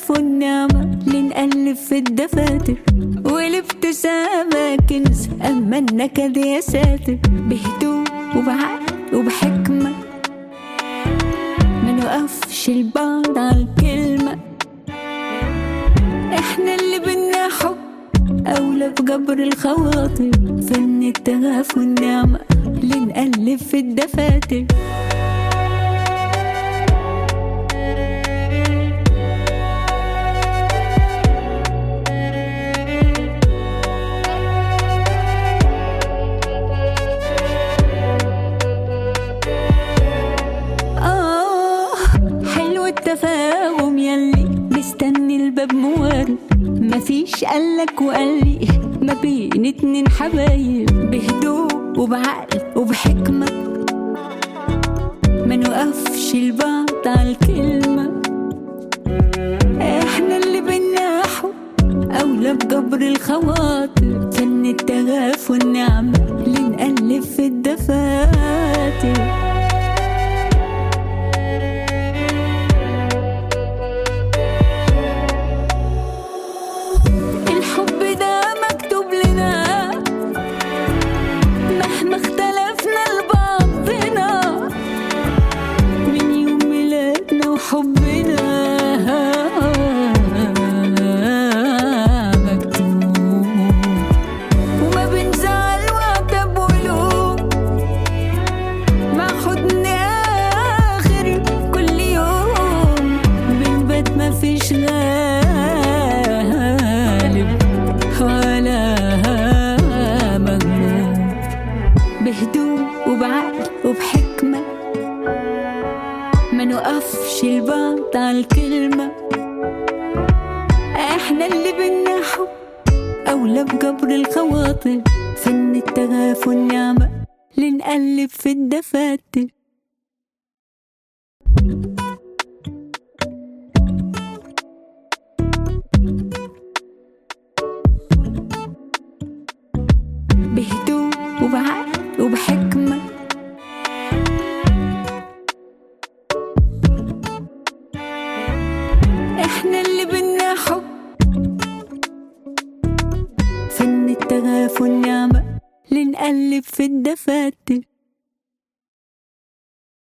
التغافل والنعمة لنألف في الدفاتر، والابتسامة كنز أما النكد يا ساتر. بهدوء وبعقل وبحكمة ما نوقفش البعض عالكلمة، احنا اللي بدنا حب أولى بجبر الخواطر. فن التغافل والنعمة لنألف في الدفاتر. حلو التفاهم يلي مستني الباب موارد، مفيش قالك وقالي ما بين اتنين حبايب. بهدوء وبعقل وبحكمة ما نوقفش البعض عالكلمة، احنا اللي بينا حب أولى بجبر الخواطر. فن التغافل والنعمة لنألف في الدفاتر. حبنا مكتوب وما بنزعل وعتب وقلوب، مع حضن آخر كل يوم بنبات ما فيش غالب ولا مغلوب. بهدوء وبعقل وبحكمة ما نوقفش البعض عالكلمة، احنا اللي بدنا حب أولى بجبر الخواطر. فن التغافل والنعمة لنقلب في الدفاتر. بهدوء وبعقل وبحكمة احنا اللي بدنا حب. فن التغافل والنعمة لنقلب في الدفاتر.